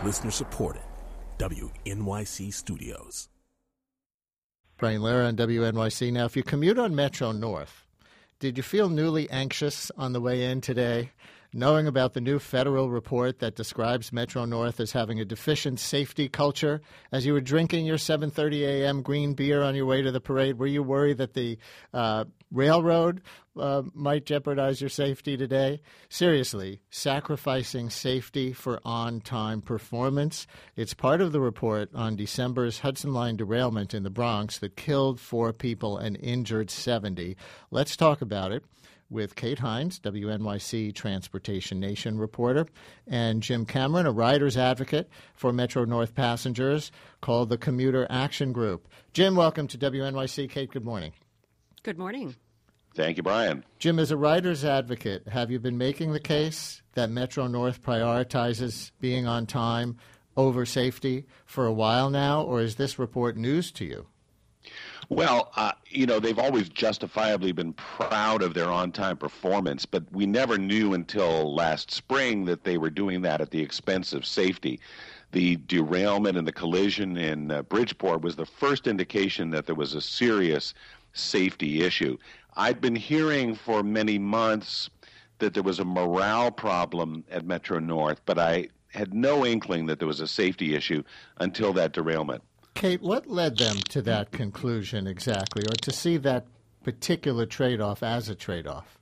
Listener supported. WNYC Studios. Brian Lara on WNYC. Now, if you commute on Metro North, did you feel newly anxious on the way in today, knowing about the new federal report that describes Metro North as having a deficient safety culture? As you were drinking your 7:30 a.m. green beer on your way to the parade, were you worried that the railroad might jeopardize your safety today? Seriously, sacrificing safety for on-time performance. It's part of the report on December's Hudson Line derailment in the Bronx that killed 4 people and injured 70. Let's talk about it with Kate Hines, WNYC Transportation Nation reporter, and Jim Cameron, a rider's advocate for Metro North passengers called the Commuter Action Group. Jim, welcome to WNYC. Kate, good morning. Good morning. Thank you, Brian. Jim, as a rider's advocate, have you been making the case that Metro North prioritizes being on time over safety for a while now, or is this report news to you? Well, they've always justifiably been proud of their on-time performance, but we never knew until last spring that they were doing that at the expense of safety. The derailment and the collision in Bridgeport was the first indication that there was a serious safety issue. I'd been hearing for many months that there was a morale problem at Metro North, but I had no inkling that there was a safety issue until that derailment. Kate, what led them to that conclusion exactly, or to see that particular trade-off as a trade-off?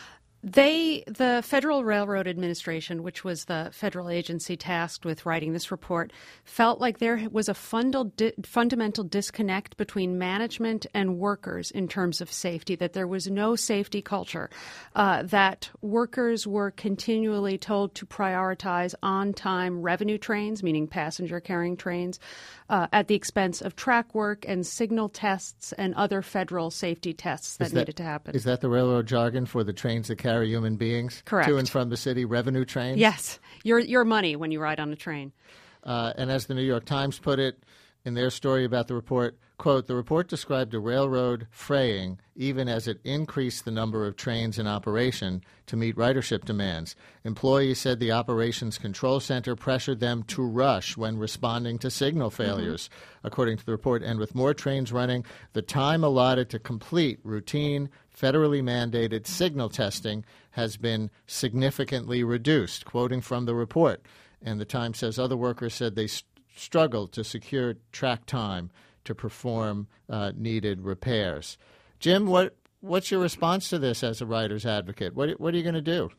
The Federal Railroad Administration, which was the federal agency tasked with writing this report, felt like there was a fundamental disconnect between management and workers in terms of safety, that there was no safety culture, that workers were continually told to prioritize on-time revenue trains, meaning passenger-carrying trains, at the expense of track work and signal tests and other federal safety tests that needed to happen. Is that the railroad jargon for the trains that carry human beings? Correct. To and from the city, revenue trains? Yes. Your money when you ride on a train. And as the New York Times put it in their story about the report, quote, the report described a railroad fraying even as it increased the number of trains in operation to meet ridership demands. Employees said the operations control center pressured them to rush when responding to signal failures, according to the report. And with more trains running, the time allotted to complete routine, federally mandated signal testing has been significantly reduced, quoting from the report. And the Times says other workers said they struggled to secure track time to perform needed repairs. Jim, what's your response to this as a rider's advocate? What are you going to do?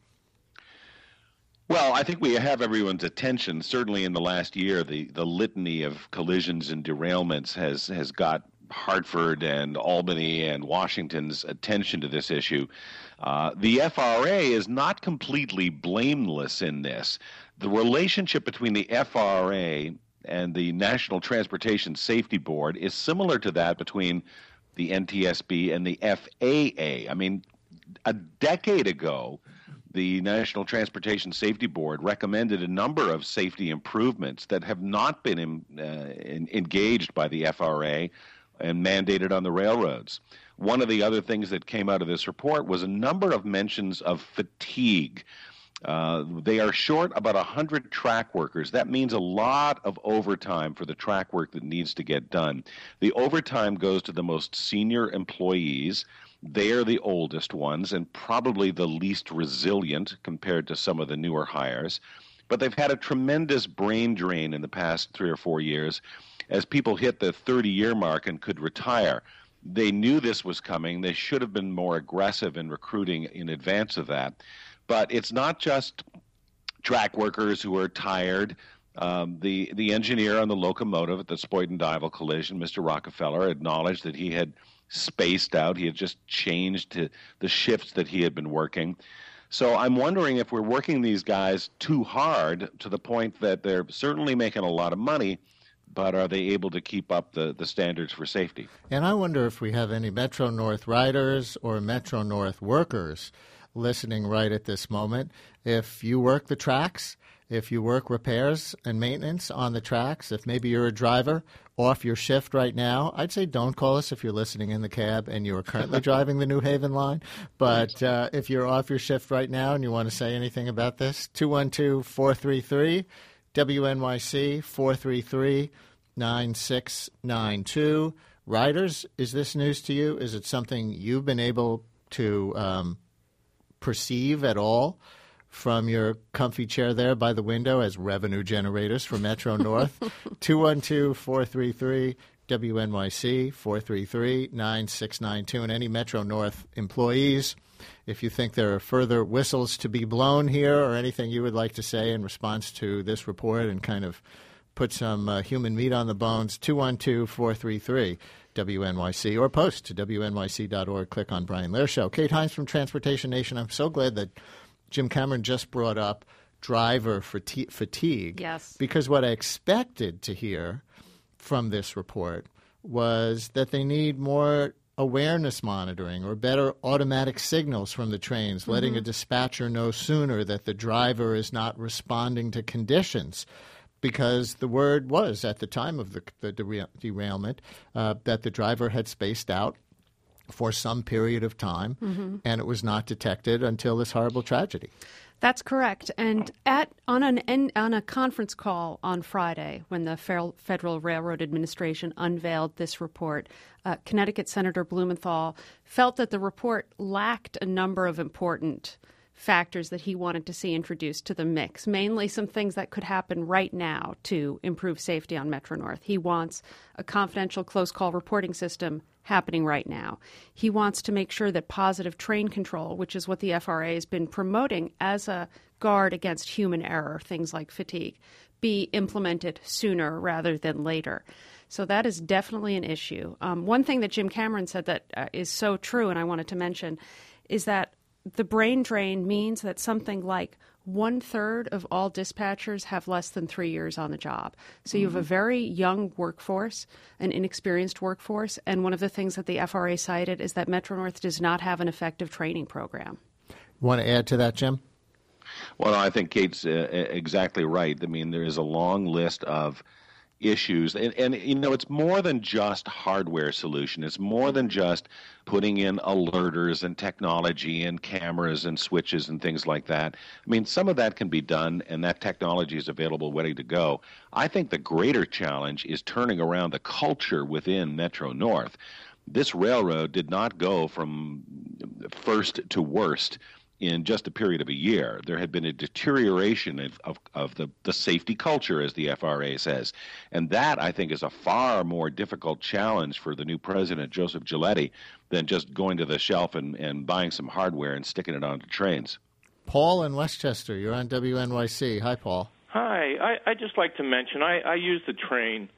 Well, I think we have everyone's attention. Certainly in the last year, the litany of collisions and derailments has got Hartford and Albany and Washington's attention to this issue. The FRA is not completely blameless in this. The relationship between the FRA and the National Transportation Safety Board is similar to that between the NTSB and the FAA. I mean, a decade ago, the National Transportation Safety Board recommended a number of safety improvements that have not been engaged by the FRA and mandated on the railroads. One of the other things that came out of this report was a number of mentions of fatigue. They are short about 100 track workers. That means a lot of overtime for the track work that needs to get done. The overtime goes to the most senior employees. They are the oldest ones and probably the least resilient compared to some of the newer hires. But they've had a tremendous brain drain in the past 3 or 4 years as people hit the 30-year mark and could retire. They knew this was coming. They should have been more aggressive in recruiting in advance of that. But it's not just track workers who are tired. The engineer on the locomotive at the Spoyton-Dival collision, Mr. Rockefeller, acknowledged that he had spaced out. He had just changed to the shifts that he had been working. So I'm wondering if we're working these guys too hard to the point that they're certainly making a lot of money, but are they able to keep up the standards for safety? And I wonder if we have any Metro North riders or Metro North workers listening right at this moment. If you work the tracks, if you work repairs and maintenance on the tracks, if maybe you're a driver off your shift right now, I'd say don't call us if you're listening in the cab and you are currently driving the New Haven line. But if you're off your shift right now and you want to say anything about this, 212-433 WNYC 433-9692. Riders, is this news to you? Is it something you've been able to perceive at all from your comfy chair there by the window as revenue generators for Metro North? 212-433-WNYC 433-9692. And any Metro North employees, if you think there are further whistles to be blown here or anything you would like to say in response to this report and kind of put some human meat on the bones, 212-433-WNYC or post to WNYC.org. Click on Brian Lehrer Show. Kate Hines from Transportation Nation. I'm so glad that Jim Cameron just brought up driver fatigue. Yes. Because what I expected to hear from this report was that they need more awareness monitoring or better automatic signals from the trains, letting a dispatcher know sooner that the driver is not responding to conditions. Because the word was, at the time of the derailment, that the driver had spaced out for some period of time, and it was not detected until this horrible tragedy. That's correct. And on a conference call on Friday, when the Federal Railroad Administration unveiled this report, Connecticut Senator Blumenthal felt that the report lacked a number of important factors that he wanted to see introduced to the mix, mainly some things that could happen right now to improve safety on Metro North. He wants a confidential close call reporting system happening right now. He wants to make sure that positive train control, which is what the FRA has been promoting as a guard against human error, things like fatigue, be implemented sooner rather than later. So that is definitely an issue. One thing that Jim Cameron said that is so true, and I wanted to mention, is that the brain drain means that something like 1/3 of all dispatchers have less than 3 years on the job. So you have a very young workforce, an inexperienced workforce, and one of the things that the FRA cited is that Metro North does not have an effective training program. Want to add to that, Jim? Well, I think Kate's exactly right. I mean, there is a long list of issues. And you know, it's more than just hardware solution. It's more than just putting in alerters and technology and cameras and switches and things like that. I mean, some of that can be done, and that technology is available, ready to go. I think the greater challenge is turning around the culture within Metro North. This railroad did not go from first to worst in just a period of a year. There had been a deterioration of the safety culture, as the FRA says. And that, I think, is a far more difficult challenge for the new president, Joseph Giletti, than just going to the shelf and buying some hardware and sticking it onto trains. Paul in Westchester, you're on WNYC. Hi, Paul. Hi. I'd just like to mention, I use the train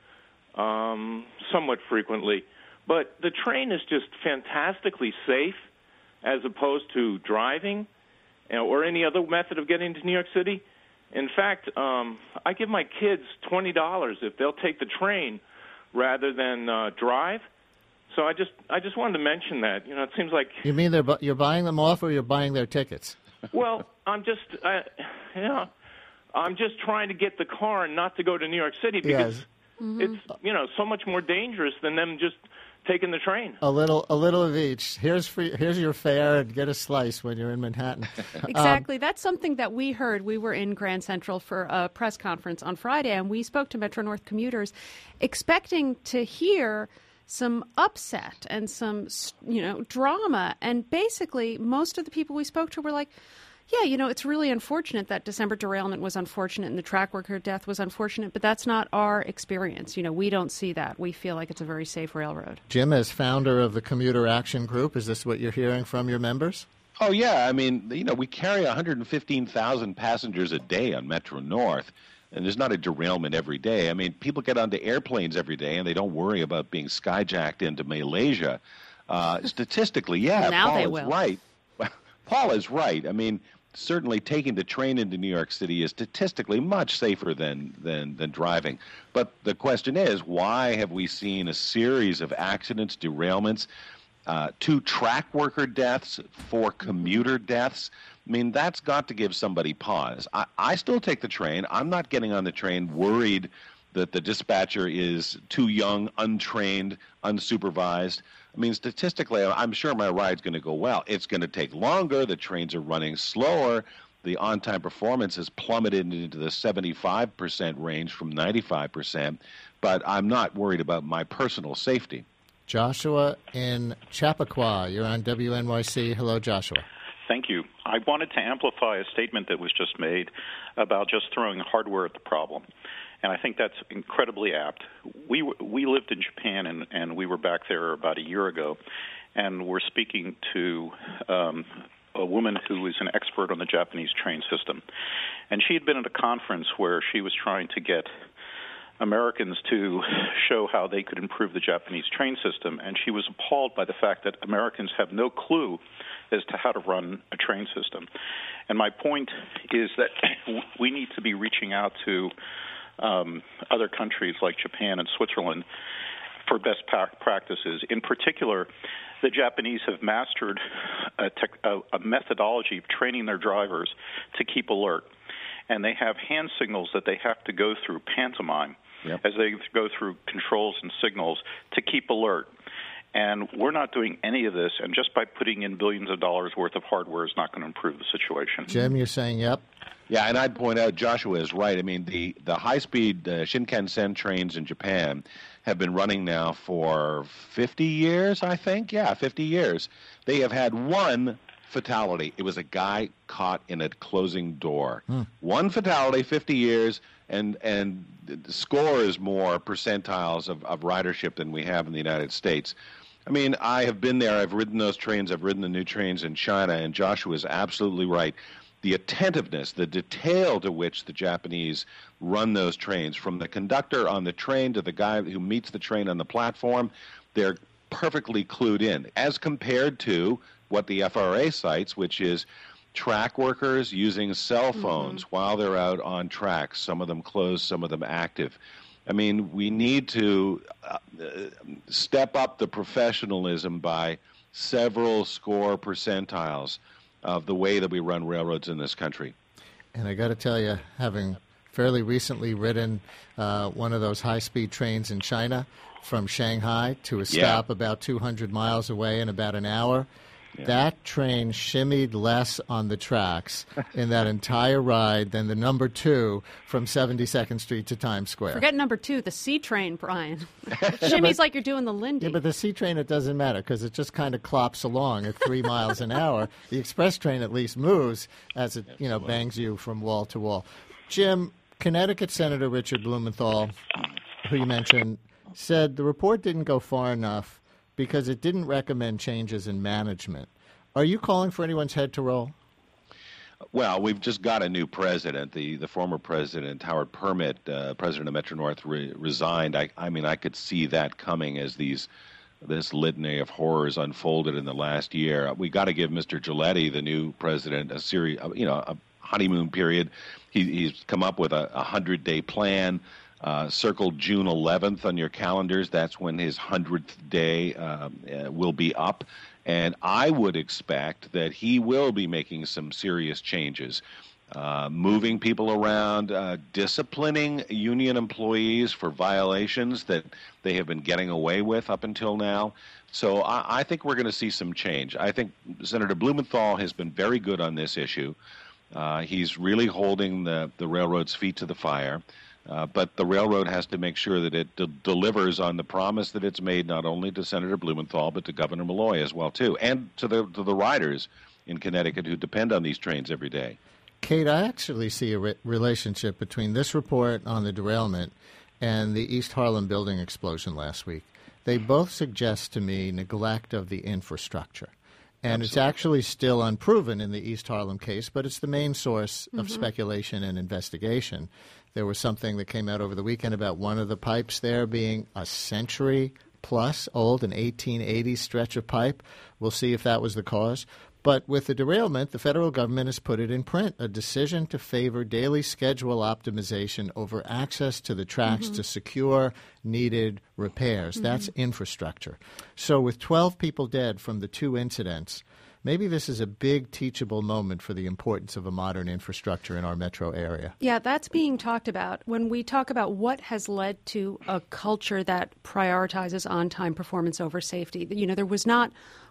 somewhat frequently, but the train is just fantastically safe as opposed to driving or any other method of getting to New York City. In fact, I give my kids $20 if they'll take the train rather than drive. So I just wanted to mention that. You know, it seems like you mean you're buying them off, or you're buying their tickets? Well, I'm just trying to get the car and not to go to New York City because it's so much more dangerous than them just taking the train. A little of each. Here's your fare, and get a slice when you're in Manhattan. Exactly. That's something that we heard. We were in Grand Central for a press conference on Friday, and we spoke to Metro North commuters expecting to hear some upset and some, drama. And basically, most of the people we spoke to were like, yeah, it's really unfortunate that December derailment was unfortunate and the track worker death was unfortunate, but that's not our experience. We don't see that. We feel like it's a very safe railroad. Jim, as founder of the Commuter Action Group, is this what you're hearing from your members? Oh, yeah. I mean, we carry 115,000 passengers a day on Metro North, and there's not a derailment every day. I mean, people get onto airplanes every day, and they don't worry about being skyjacked into Malaysia. Statistically, yeah, now Paul they is will. Right. Paul is right. I mean, certainly taking the train into New York City is statistically much safer than driving. But the question is, why have we seen a series of accidents, derailments, 2 track worker deaths, 4 commuter deaths? I mean, that's got to give somebody pause. I still take the train. I'm not getting on the train worried that the dispatcher is too young, untrained, unsupervised. I mean, statistically, I'm sure my ride's going to go well. It's going to take longer. The trains are running slower. the on-time performance has plummeted into the 75% range from 95%, but I'm not worried about my personal safety. Joshua in Chappaqua, you're on WNYC. Hello, Joshua. Thank you. I wanted to amplify a statement that was just made about just throwing hardware at the problem. And I think that's incredibly apt. We lived in Japan, and we were back there about a year ago, and we're speaking to a woman who is an expert on the Japanese train system. And she had been at a conference where she was trying to get Americans to show how they could improve the Japanese train system, and she was appalled by the fact that Americans have no clue as to how to run a train system. And my point is that we need to be reaching out to other countries like Japan and Switzerland for best practices. In particular, the Japanese have mastered a methodology of training their drivers to keep alert. And they have hand signals that they have to go through pantomime as they go through controls and signals to keep alert. And we're not doing any of this, and just by putting in billions of dollars worth of hardware is not going to improve the situation. Jim, you're saying yep? Yeah, and I'd point out Joshua is right. I mean, the high-speed Shinkansen trains in Japan have been running now for 50 years, I think. Yeah, 50 years. They have had one fatality. It was a guy caught in a closing door. One fatality, 50 years, and scores more percentiles of ridership than we have in the United States. I mean, I have been there. I've ridden those trains. I've ridden the new trains in China, and Joshua is absolutely right. The attentiveness, the detail to which the Japanese run those trains, from the conductor on the train to the guy who meets the train on the platform, they're perfectly clued in, as compared to what the FRA cites, which is track workers using cell phones while they're out on tracks, some of them closed, some of them active. I mean, we need to step up the professionalism by several score percentiles of the way that we run railroads in this country. And I got to tell you, having fairly recently ridden one of those high-speed trains in China from Shanghai to a stop about 200 miles away in about an hour, that train shimmied less on the tracks in that entire ride than the number 2 from 72nd Street to Times Square. Forget number 2, the C train, Brian. Shimmy's like you're doing the Lindy. Yeah, but the C train, it doesn't matter because it just kind of clops along at 3 miles an hour. The express train at least moves as it bangs you from wall to wall. Jim, Connecticut Senator Richard Blumenthal, who you mentioned, said the report didn't go far enough because it didn't recommend changes in management. Are you calling for anyone's head to roll? Well, we've just got a new president. The former president, Howard Permit, president of Metro-North, resigned. I mean, I could see that coming as this litany of horrors unfolded in the last year. We got to give Mr. Giletti, the new president, a honeymoon period. He's come up with a 100-day plan. Circle June 11th on your calendars. That's when his 100th day will be up. And I would expect that he will be making some serious changes, moving people around, disciplining union employees for violations that they have been getting away with up until now. So I think we're going to see some change. I think Senator Blumenthal has been very good on this issue. He's really holding the railroad's feet to the fire. But the railroad has to make sure that it delivers on the promise that it's made not only to Senator Blumenthal but to Governor Malloy as well too, and to the riders in Connecticut who depend on these trains every day. Kate, I actually see a relationship between this report on the derailment and the East Harlem building explosion last week. They both suggest to me neglect of the infrastructure. And It's actually still unproven in the East Harlem case, but it's the main source of speculation and investigation. There was something that came out over the weekend about one of the pipes there being a century plus old, an 1880s stretch of pipe. We'll see if that was the cause. But with the derailment, the federal government has put it in print, a decision to favor daily schedule optimization over access to the tracks to secure needed repairs. That's infrastructure. So with 12 people dead from the 2 incidents, maybe this is a big teachable moment for the importance of a modern infrastructure in our metro area. Yeah, that's being talked about when we talk about what has led to a culture that prioritizes on-time performance over safety. There was not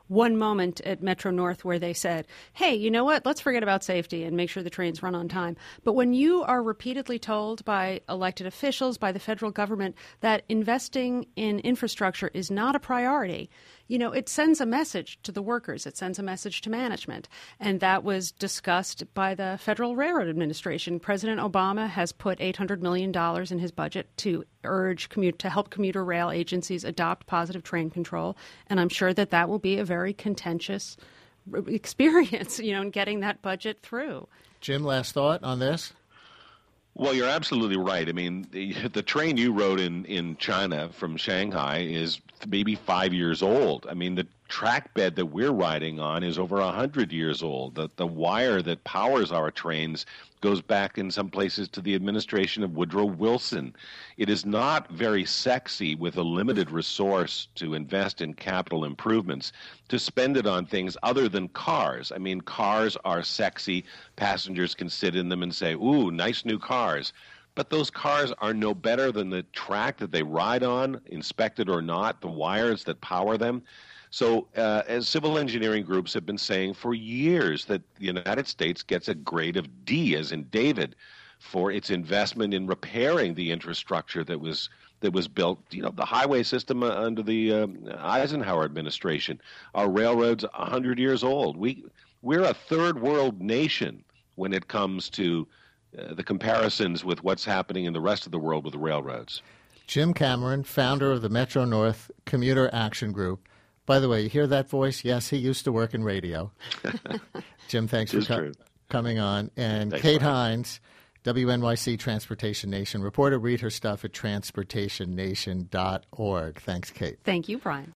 one moment at Metro North where they said, hey, you know what, let's forget about safety and make sure the trains run on time. But when you are repeatedly told by elected officials, by the federal government, that investing in infrastructure is not a priority, it sends a message to the workers. It sends a message to management. And that was discussed by the Federal Railroad Administration. President Obama has put $800 million in his budget to help commuter rail agencies adopt positive train control. And I'm sure that will be a very contentious experience, in getting that budget through. Jim, last thought on this? Well, you're absolutely right. I mean, the train you rode in China from Shanghai is maybe 5 years old. I mean, the track bed that we're riding on is over 100 years old. The wire that powers our trains goes back in some places to the administration of Woodrow Wilson. It is not very sexy with a limited resource to invest in capital improvements to spend it on things other than cars. I mean, cars are sexy. Passengers can sit in them and say, ooh, nice new cars. But those cars are no better than the track that they ride on, inspected or not, the wires that power them. So as civil engineering groups have been saying for years that the United States gets a grade of D, as in David, for its investment in repairing the infrastructure that was built, the highway system under the Eisenhower administration. Our railroads 100 years old. We're a third world nation when it comes to the comparisons with what's happening in the rest of the world with the railroads. Jim Cameron, founder of the Metro North Commuter Action Group. By the way, you hear that voice? Yes, he used to work in radio. Jim, thanks for coming on. And thanks, Kate Hines, WNYC Transportation Nation reporter. Read her stuff at transportationnation.org. Thanks, Kate. Thank you, Brian.